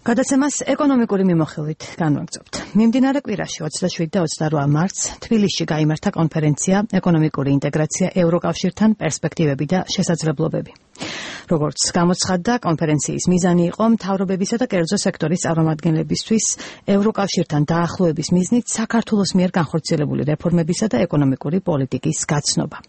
გადაცემას ეკონომიკური მიმოხილვით განვაგრძობთ. მიმდინარე კვირაში 27 და 28 მარტს თბილისში გაიმართა კონფერენცია ეკონომიკური ინტეგრაცია ევროკავშირთან პერსპექტივები და შესაძლებლობები. როგორც გამოცხადდა, კონფერენციის მიზანი იყო მთავრობებისა და კერძო სექტორის წარმომადგენლებისთვის ევროკავშირთან დაახლოების მიზნით საქართველოს მიერ განხორციელებული რეფორმებისა და ეკონომიკური პოლიტიკის გაცნობა.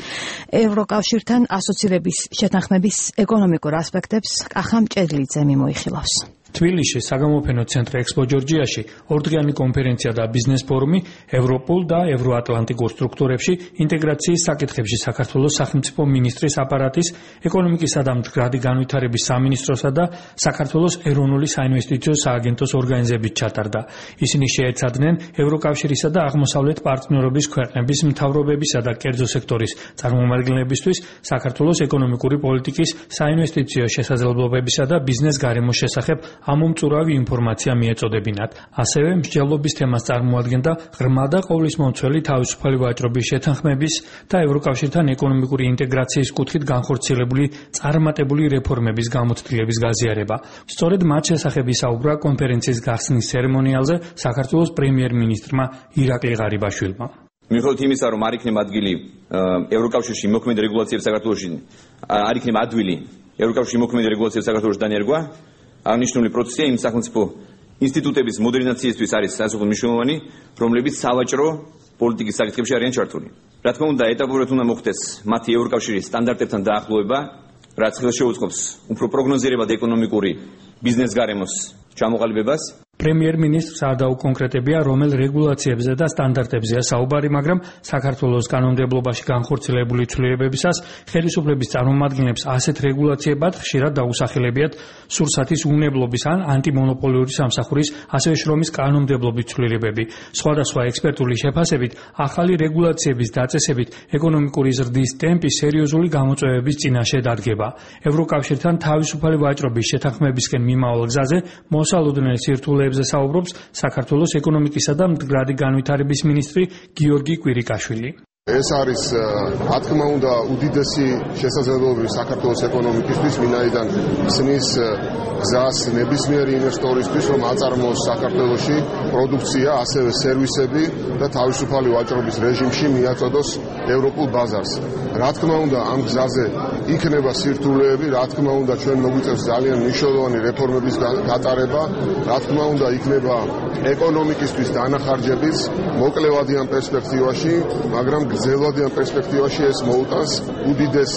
ევროკავშირთან ასოცირების შეთანხმების ეკონომიკურ ასპექტებს კახა მჭედლიძე მიმოიხილავს. თბილისში საგამოფენო ცენტრ ექსპო ჯორჯიაში ორდღიანი კონფერენცია და ბიზნეს ფორუმი ევროპულ და ევროატლანტიკურ სტრუქტურებში ინტეგრაციის საკითხებში საქართველოს სახელმწიფო მინისტრის აპარატის, ეკონომიკისა და მდგრადი განვითარების სამინისტროსა და საქართველოს ეროვნული საინვესტიციო სააგენტოს ორგანიზებით ჩატარდა. ისინი შეეცადნენ ევროკავშირისა და აღმოსავლეთ პარტნიორობის ქვეყნების მთავრობებისა და კერძო სექტორის წარმომადგენლებისთვის საქართველოს ეკონომიკური პოლიტიკის, საინვესტიციო შესაძლებლობებისა და ბიზნეს გარემოს შესახებ ამომწურავი ინფორმაცია მიეწოდებინათ. ასევე მსჯელობის თემას წარმოადგენდა ღრმა და ყოვლისმომცველი თავისუფალი ვაჭრობის შეთანხმების და ევროკავშირთან ეკონომიკური ინტეგრაციის კუთხით განხორციელებული წარმატებული რეფორმების გამოცდილების გაზიარება. სწორედ მათ შესახებ ისაუბრა კონფერენციის გახსნის ცერემონიალზე საქართველოს პრემიერ-მინისტრმა ირაკლი ღარიბაშვილმა. მიუხედავად იმისა, რომ არ იქნება ადგილი ევროკავშირში მოქმედი რეგულაციების საქართველოში, არ იქნება ადვილი ევროკავშირში მოქმედი რეგულაციების საქართველოში დანერგვა, აღნიშნული პროცესია იმ სახელმწიფო ინსტიტუტების მოდერნიზაციისთვის არის სასწაულო მნიშვნელოვანი, რომლებიც სავაჭრო პოლიტიკის საკითხებში არიან ჩართული. რა თქმა უნდა, ეტაპობრივად უნდა მოხდეს მათი ევროკავშირის სტანდარტებთან დაახლოება, რაც ხელს შეუწყობს უფრო პროგნოზირებად ეკონომიკური ბიზნეს გარემოს ჩამოყალიბებას. პრემიერ-მინისტრს არ დაუკონკრეტებია, რომელ რეგულაციებზე და სტანდარტებზეა საუბარი, მაგრამ საქართველოს კანონმდებლობაში განხორციელებული ცვლილებებისას ხელისუფლების წარმომადგენლებს ასეთ რეგულაციებად ხშირად დაუსახელებიათ სურსათის უნებლობის ან ანტიმონოპოლიური სამსახურის, ასევე შრომის კანონმდებლობის ცვლილებები. სხვადასხვა ექსპერტული შეფასებით, ახალი რეგულაციების დაწესებით ეკონომიკური ზრდის ტემპი სერიოზული გამოწვევების წინაშე დადგება. ევროკავშირთან თავისუფალი ვაჭრობის შეთანხმებისკენ მიმავალ გზაზე მოსალოდნელ სირთულეებზე საუბრობს საქართველოს ეკონომიკისა და მდგრადი განვითარების მინისტრი გიორგი კვირიკაშვილი. ეს არის, რა თქმა უნდა, უდიდესი შესაძლებლობები საქართველოს ეკონომიკისთვის, ვინაიდან ხსნის გზას ნებისმიერი ინვესტორისთვის, რომ აწარმოოს საქართველოში პროდუქცია, ასევე სერვისები და თავისუფალი ვაჭრობის რეჟიმში მიაწოდოს ევროპულ ბაზარს. რა თქმა უნდა, ამ გზაზე იქნება სირთულეები, რა თქმა უნდა, ჩვენ მოგვიწევს ძალიან მნიშვნელოვანი რეფორმების გატარება, რა თქმა უნდა, იქნება ეკონომიკისთვის დანახარჯებიც მოკლევადიან პერსპექტივაში, მაგრამ გრძელვადიან პერსპექტივაში ეს მოუტანს უდიდეს,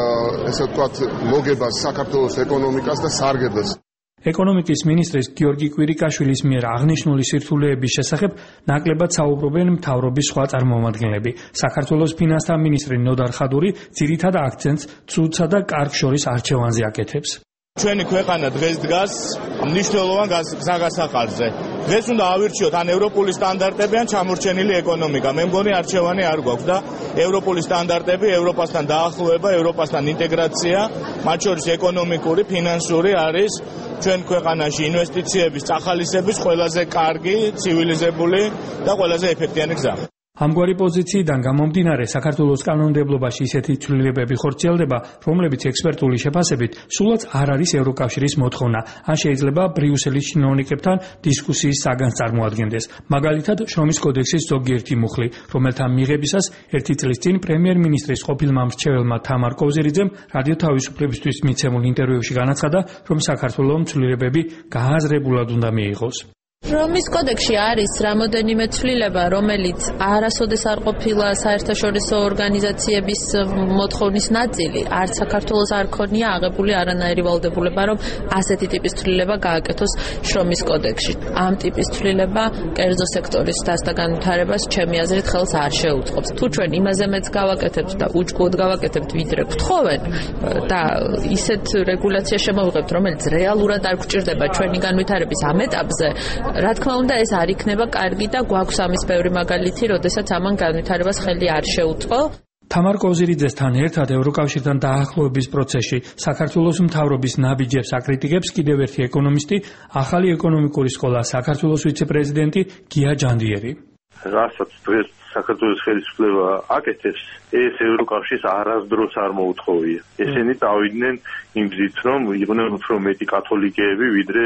ესე ვთქვათ, მოგებას საქართველოს ეკონომიკას და სარგებლეს. ეკონომიკის მინისტრის გიორგი კვირიკაშვილის მიერ აღნიშნული სირთულეების შესახებ ნაკლებად საუბრობენ მთავრობის სხვა წარმომადგენლები. საქართველოს ფინანსთა მინისტრი ნოდარ ხადური ძირითად აქცენტს ცუდსა და კარგ შორის არჩევანზე აკეთებს. ჩვენი ქვეყანა დღეს დგას მნიშვნელოვან გზაგასაყარზე. დღეს უნდა ავირჩიოთ ან ევროპული სტანდარტები, ან ჩამორჩენილი ეკონომიკა. მე მგონი არჩევანი არ გვაქვს და ევროპული სტანდარტები, ევროპასთან დაახლოება, ევროპასთან ინტეგრაცია, მათ შორის ეკონომიკური, ფინანსური არის ჩვენ ქვეყანაში ინვესტიციების წახალისების ყველაზე კარგი, ცივილიზებული და ყველაზე ეფექტიანი გზა. ამგვარი პოზიციიდან გამომდინარე, საქართველოს კანონმდებლობაში ისეთი ცვლილებები ხორციელდება, რომლებიც ექსპერტული შეფასებით სულაც არ არის ევროკავშირის მოთხოვნა, ან შეიძლება ბრიუსელის ჩინოვნიკებთან დისკუსიის საგანს წარმოადგენდეს. მაგალითად, შრომის კოდექსის ზოგიერთი მუხლი, რომელთა მიღებისას ერთი წლის წინ პრემიერ-მინისტრის ყოფილმა მრჩეველმა თამარ კოვზერიძემ რადიო თავისუფლებისთვის მიცემულ ინტერვიუში განაცხადა, რომ საქართველოს ცვლილებები გააზრებულად უნდა მიიღოს. შრომის კოდექსში არის რამოდენიმე ცვლილება, რომელიც არასოდეს არ ყოფილა საერთაშორისო ორგანიზაციების მოთხოვნის ნაწილი. არც საქართველოს არ ქონია აღებული არანაირი ვალდებულება, რომ ასეთი ტიპის ცვლილება გააკეთოს შრომის კოდექსში. ამ ტიპის ცვლილება კერძო სექტორის დასთა განვითარებას ჩემი აზრით ხელს არ შეუწყობს. თუ ჩვენ იმაზე მეც გავაკეთებთ და უჯგოდ გავაკეთებთ, ვიდრე გთხოვენ და ისეთ რეგულაცია შემოვიღებთ, რომელიც რეალურად არ გვჭირდება ჩვენი განვითარების ამ ეტაპზე, რა თქმა უნდა, ეს არ იქნება კარგი და გვაქვს ამის ბევრი მაგალითი, როდესაც ამან განვითარებას ხელი არ შეუწყო. თამარ კოვზერიძესთან ერთად ევროკავშირთან დაახლოების პროცესში საქართველოს მთავრობის ნაბიჯებს აკრიტიკებს კიდევ ერთი ეკონომისტი, ახალი ეკონომიკური სკოლა საქართველოს ვიცე-პრეზიდენტი გია ჯანდიერი. რასაც დღეს საქართველოს ხელისუფლება აკეთებს, ეს ევროკავშირს არასდროს არ მოუთხოვია. ესენი წავიდნენ იმ გზით, რომ იყვნენ უფრო მეტი კათოლიკეები, ვიდრე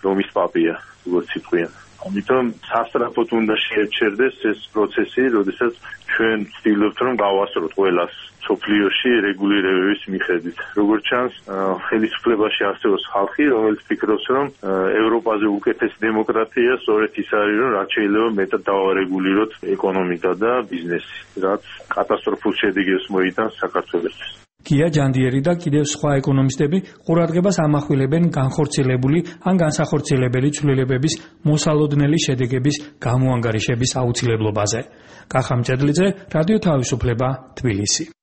რომის პაპია, როგორც იტყვიან. ამიტომ სასწრაფოდ უნდა შეერჩერდეს ეს პროცესი, როდესაც ჩვენ ვცდილობთ რომ გავასწროთ ყველას სოფლიოში რეგულირებების მიხედვით. როგორც ჩანს, ხელისუფლებაში არსებობს ხალხი, რომელიც ფიქრობს, რომ ევროპაზე უკეთესი დემოკრატია სწორედ ის არის, რომ რაც შეიძლება მეტად დავარეგულიროთ ეკონომიკა და ბიზნესი, რაც კატასტროფულ შედეგებს მოიტანს საქართველოსთვის. გია ჯანდიერი და კიდევ სხვა ეკონომისტები ყურადღებას ამახვილებენ განხორციელებული ან განსახორციელებელი ცვლილებების მოსალოდნელი შედეგების გამოანგარიშების აუცილებლობაზე. კახა მჭედლიძე, რადიო თავისუფლება, თბილისი.